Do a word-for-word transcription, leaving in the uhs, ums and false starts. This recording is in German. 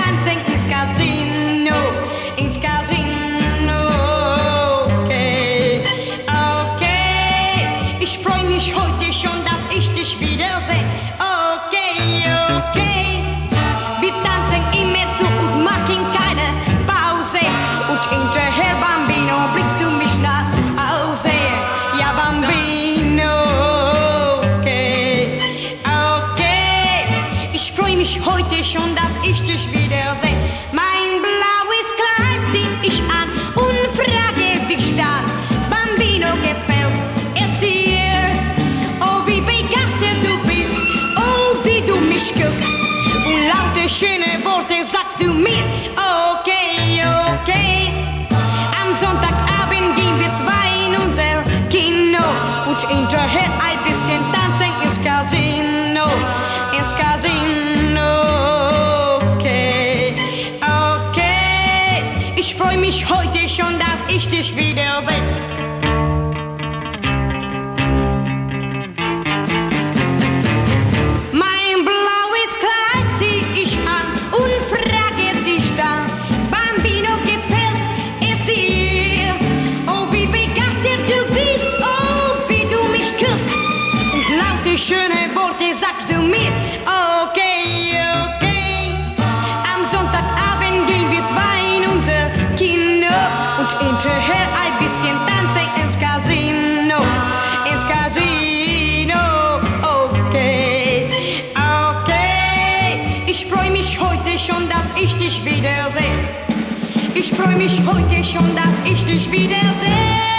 tanzen ins Casino, ins Casino. Okay, okay, ich freu mich heute schon, dass ich dich wiederseh. Okay, okay, wir tanzen immer zu und machen keine Pause. Und hinterher, Bambino, bringst du mich nach Hause. Ja, Bambino, okay, okay, ich freu mich heute schon, dass ich dich wiederseh. Mein blaues Kleid zieh ich an und frage dich dann, Bambino, gefällt es dir? Oh, wie begeistert du bist, oh, wie du mich küsst und laute schöne Worte sagst du mir. Okay, okay, am Sonntagabend gehen wir zwei in unser Kino und hinterher ein bisschen tanzen ins Casino, ins Casino. Okay, okay, ich freu mich heute schon, dass ich dich wiederseh. Mein blaues Kleid zieh ich an und frage dich dann, Bambino, gefällt es dir? Oh, wie begeistert du bist, oh, wie du mich küsst und laute schöne Worte sagst du mir. Okay, okay, am Sonntagabend gehen wir zwei in unser Kino und hinterher ein bisschen tanzen ins Casino, ins Casino. Okay, okay, ich freu mich heute schon, dass ich dich wiederseh. Ich freu mich heute schon, dass ich dich wiederseh.